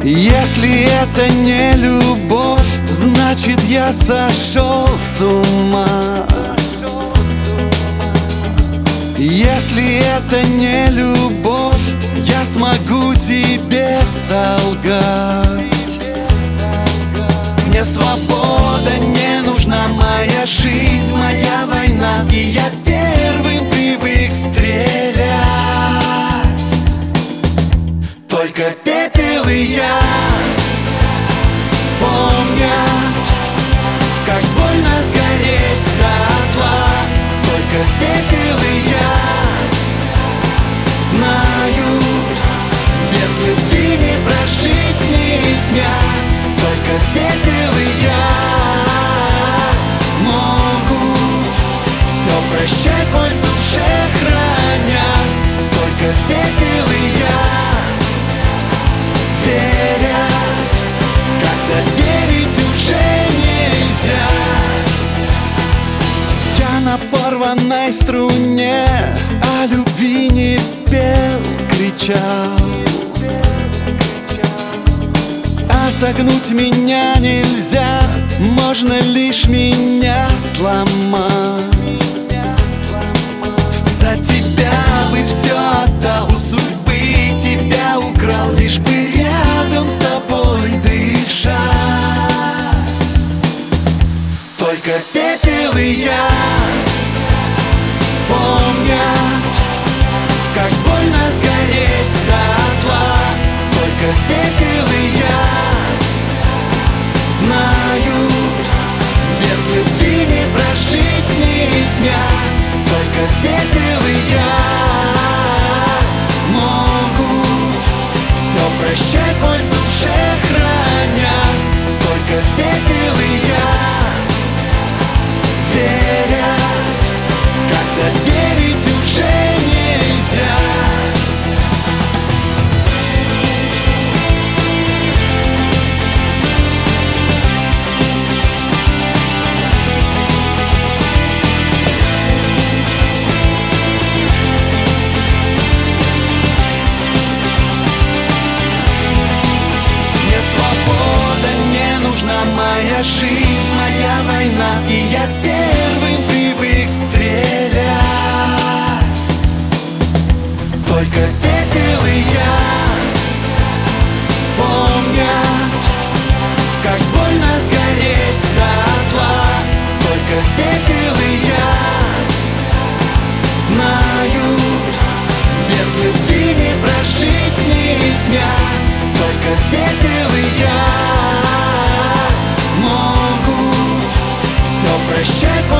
Если это не любовь, значит я сошел с ума. Если это не любовь, я смогу тебе солгать. Мне свобода не нужна, моя жизнь, моя война, и я первым привык стрелять. Только пепел и я помнят, как больно сгореть дотла. Только пепел и я знают, без любви не прожить ни дня. Только пепел и я могут все прощать, боль в душе храня. Только пепел и я верят, когда верить уже нельзя. Я на порванной струне о любви не пел, кричал. А согнуть меня нельзя, можно лишь меня сломать. За тебя бы все отдал, у судьбы тебя украл, лишь бы рядом с тобой дышать. Только пепел и я помнят, как больно сгореть дотла. Только пепел и я знают, без любви не прожить ни дня. Только пепел и я могут все прощать, боль в душе храня. Только пепел и я верят, когда верить уже нельзя. Моя жизнь, моя война, и я первым привык стрелять. Только пепел и я помнят, как больно сгореть дотла. Только пепел и я знают, без любви не прожить ни дня. Только пепел и я могут все прощать.